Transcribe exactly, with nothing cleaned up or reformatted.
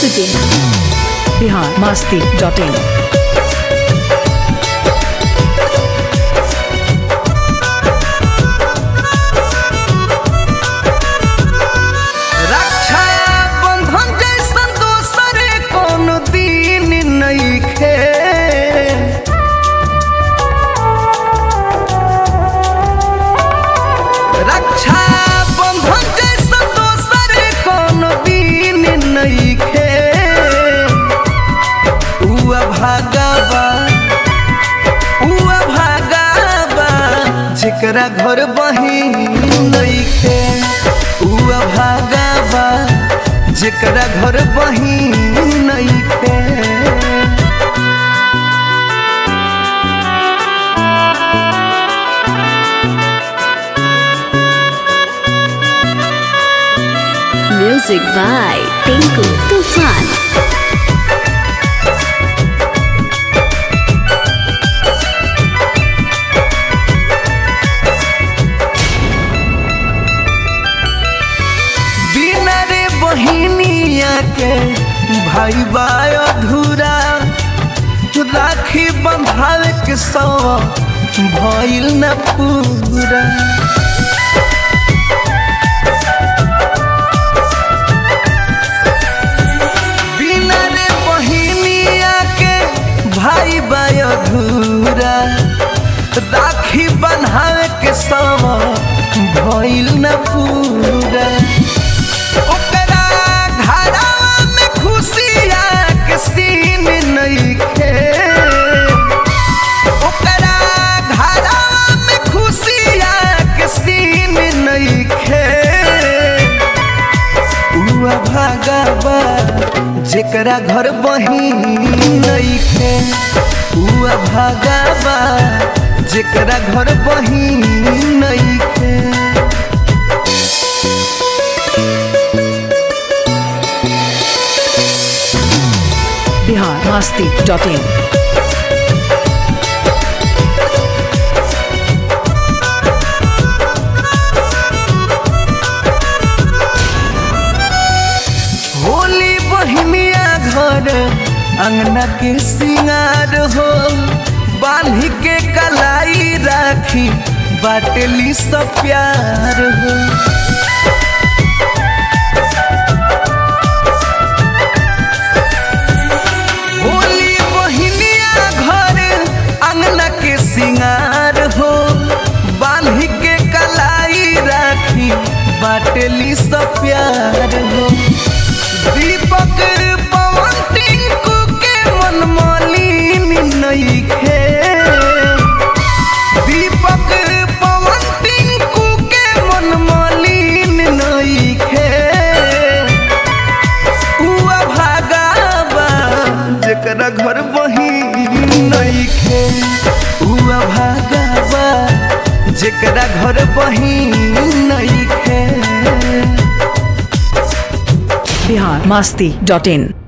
सुदिन Bihar Masti dot इन। जेकरा घर बहिन नइखे उआ भागा बा, जेकरा घर बहिन नइखे। म्यूजिक बाय टिंकू तूफान। के भाई बाय अधूरा राखी बंधावे के सौ भइल न पूरा। बिना रे बहिनिया के भाई बाय अधूरा राखी बंधावे के सौ भइल न पूरा। भागाबा जेकरा घर बहिन नइखे उआ भागाबा, जेकरा घर बहिन नइखे। Bihar Masti dot in. अंगना के सिंगार हो बांधी के कलाई राखी बाटेली सब प्यार हो। होली बहिनिया घर अंगना के सिंगार हो बांधी के कलाई राखी बाटेली सब प्यार हो। दीपक नइखे दीपक पवन टिंकू के मन मलिन नइखे उआ भागाबा जेकरा घर बहिन नइखे उआ भागाबा जेकरा घर बहिन नइखे। बिहार मस्ती डॉट इन।